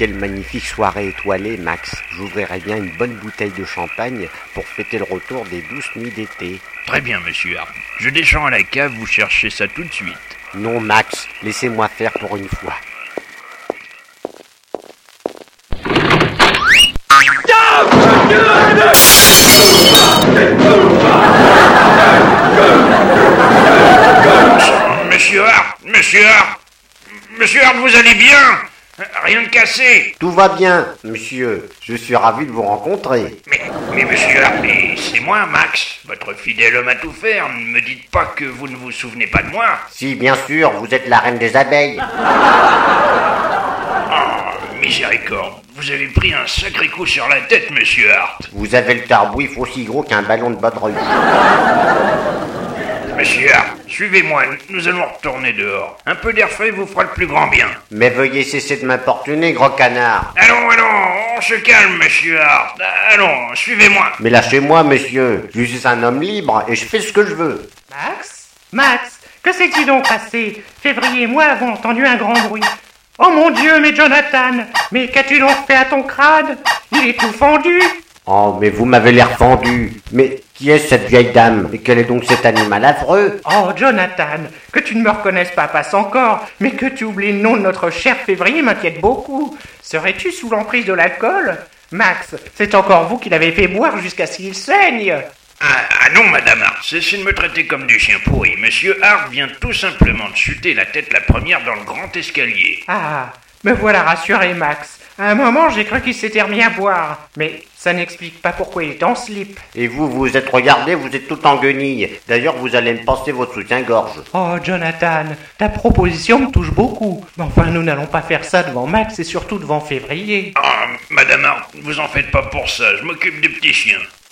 quelle magnifique soirée étoilée, Max. J'ouvrirais bien une bonne bouteille de champagne pour fêter le retour des douces nuits d'été. Très bien, monsieur Hart. Je descends à la cave, vous cherchez ça tout de suite. Non, Max, laissez-moi faire pour une fois. Monsieur Hart, vous allez bien? Rien de cassé? Tout va bien, monsieur. Je suis ravi de vous rencontrer. Mais monsieur Hart, c'est moi, Max, votre fidèle homme à tout faire. Ne me dites pas que vous ne vous souvenez pas de moi. Si, bien sûr, vous êtes la reine des abeilles. Oh, miséricorde. Vous avez pris un sacré coup sur la tête, monsieur Hart. Vous avez le tarbouif aussi gros qu'un ballon de baudruche. Monsieur Hart, suivez-moi, nous allons retourner dehors. Un peu d'air frais vous fera le plus grand bien. Mais veuillez cesser de m'importuner, gros canard. Allons, on se calme, monsieur Hart. Allons, suivez-moi. Mais lâchez-moi, monsieur. Je suis un homme libre et je fais ce que je veux. Max, que s'est-il donc passé? Février et moi avons entendu un grand bruit. Oh mon Dieu, mais Jonathan, mais qu'as-tu donc fait à ton crâne? Il est tout fendu. Oh, mais vous m'avez l'air fendu. Mais qui est cette vieille dame? Et quel est donc cet animal affreux? Oh, Jonathan, que tu ne me reconnaisses pas passe encore, mais que tu oublies le nom de notre cher Février m'inquiète beaucoup. Serais-tu sous l'emprise de l'alcool? Max, c'est encore vous qui l'avez fait boire jusqu'à ce qu'il saigne. Ah non, madame Hart, cessez de me traiter comme du chien pourri. Monsieur Hart vient tout simplement de chuter la tête la première dans le grand escalier. Ah, me voilà rassuré, Max. À un moment, j'ai cru qu'il s'était remis à boire. Mais ça n'explique pas pourquoi il est en slip. Et vous, vous êtes regardé, vous êtes tout en guenille. D'ailleurs, vous allez me passer votre soutien-gorge. Oh, Jonathan, ta proposition me touche beaucoup. Mais enfin, nous n'allons pas faire ça devant Max et surtout devant Février. Ah, madame Hart, vous en faites pas pour ça, je m'occupe des petits chiens.